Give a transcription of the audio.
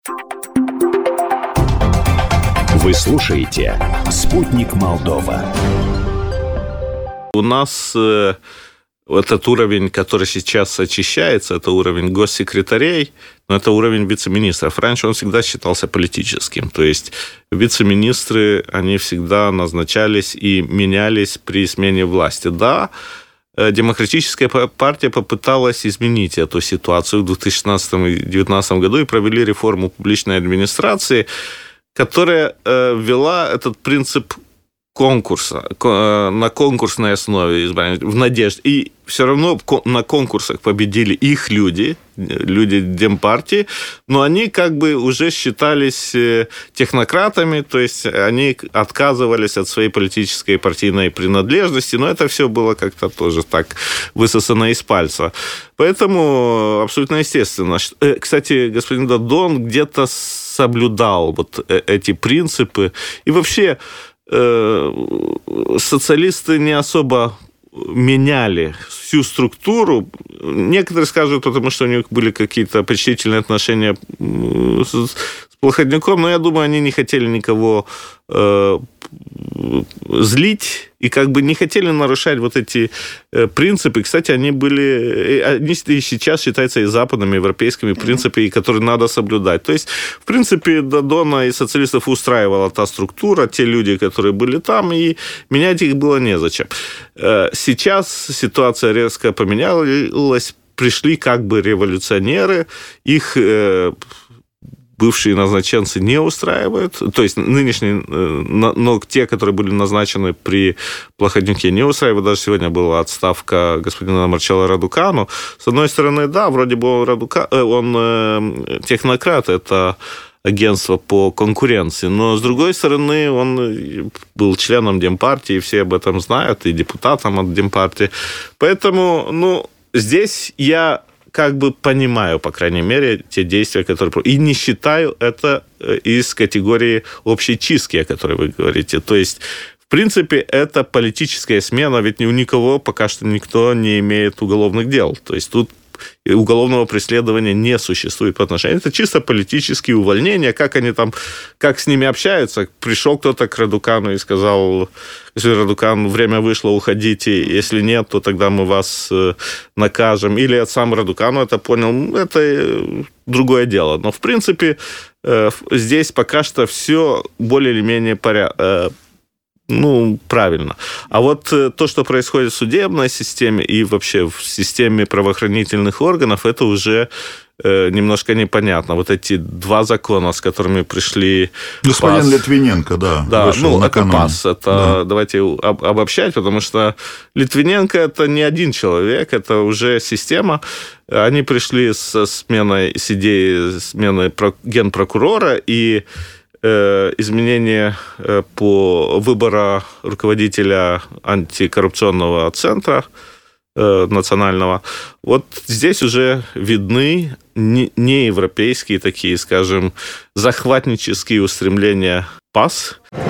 Вы слушаете «Спутник Молдова». У нас этот уровень, который сейчас очищается, это уровень госсекретарей, но это уровень вице-министров. Раньше он всегда считался политическим. То есть вице-министры, они всегда назначались и менялись при смене власти. Да, Демократическая партия попыталась изменить эту ситуацию в 2016 и 2019 году и провели реформу публичной администрации, которая ввела этот принцип конкурса, на конкурсной основе избрания, в надежде. И все равно на конкурсах победили их люди Демпартии, но они как бы уже считались технократами, то есть они отказывались от своей политической и партийной принадлежности, но это все было как-то тоже так высосано из пальца. Поэтому абсолютно естественно. Кстати, господин Дадон где-то соблюдал вот эти принципы. И вообще социалисты не особо меняли всю структуру. Некоторые скажут, потому что у них были какие-то почтительные отношения с Плохотнюком, но я думаю, они не хотели никого злить и как бы не хотели нарушать вот эти принципы. Кстати, они и сейчас считаются и западными, европейскими принципами, которые надо соблюдать. То есть, в принципе, Дадона и социалистов устраивала та структура, те люди, которые были там, и менять их было незачем. Сейчас ситуация резко поменялась, пришли как бы революционеры, их бывшие назначенцы не устраивают, то есть нынешние, но те, которые были назначены при Плохотнюке, не устраивают. Даже сегодня была отставка господина Марчела Радукану. С одной стороны, да, вроде бы он технократ, это агентство по конкуренции, но с другой стороны, он был членом Демпартии, все об этом знают, и депутатом от Демпартии. Поэтому, здесь я как бы понимаю, по крайней мере, те действия, которые... И не считаю это из категории общей чистки, о которой вы говорите. То есть, в принципе, это политическая смена, ведь у никого пока что никто не имеет уголовных дел. То есть, тут уголовного преследования не существует по отношению. Это чисто политические увольнения. Как они там, как с ними общаются? Пришел кто-то к Радукану и сказал: господин Радукан, время вышло, уходите. Если нет, то тогда мы вас накажем. Или сам Радукану это понял. Это другое дело. Но, в принципе, здесь пока что все более или менее правильно. А вот то, что происходит в судебной системе и вообще в системе правоохранительных органов, это уже немножко непонятно. Вот эти два закона, с которыми пришли... Господин Литвиненко, да. Да, это ПАС. Давайте обобщать, потому что Литвиненко – это не один человек, это уже система. Они пришли с идеей смены генпрокурора и изменение по выбору руководителя антикоррупционного центра национального. Вот здесь уже видны неевропейские такие, скажем, захватнические устремления ПАС.